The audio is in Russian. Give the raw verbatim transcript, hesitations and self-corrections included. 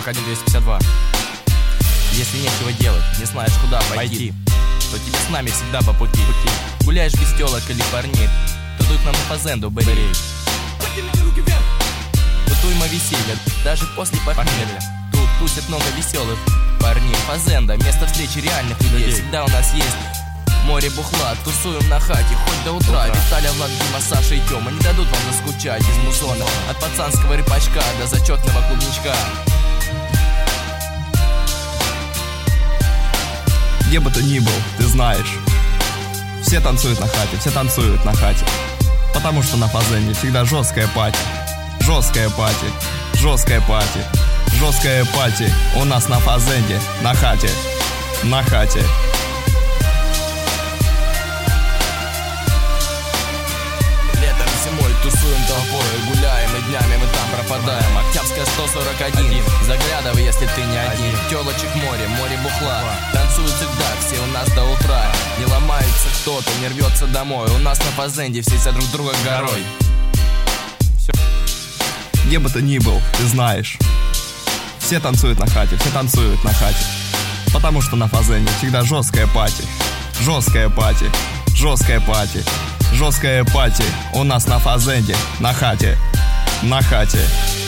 один двести пятьдесят два. Если нечего делать, не знаешь, куда пойти, то тебе с нами всегда по пути. Гуляешь без телок или парней, то дуй к нам на фазенду, бери. Тут уйма веселья, даже после похмелья. Тут тусят много веселых парней. Фазенда, место встречи реальных людей. Всегда у нас есть море бухла, тусуем на хате хоть до утра. Виталя, Влад, Дима, Саша и Тёма не дадут вам заскучать из музона. От пацанского рыбачка до зачетного клубничка. Где бы ты ни был, ты знаешь, все танцуют на хате, все танцуют на хате. Потому что на фазенде всегда жесткая пати. Жесткая пати, жесткая пати, жесткая пати. У нас на фазенде, на хате, на хате. Летом, зимой тусуем толпой, гуляем и днями мы там пропадаем. Октябрьская сто сорок один, заглядывай, если ты не один. Телочек море, море бухла, танцуют всегда, все у нас до утра. Не ломается кто-то, не рвется домой. У нас на фазенде все за друг друга горой. Где бы ты ни был, ты знаешь, все танцуют на хате, все танцуют на хате. Потому что на фазенде всегда жесткая пати. Жесткая пати, жесткая пати, жесткая пати. У нас на фазенде, на хате, на хате.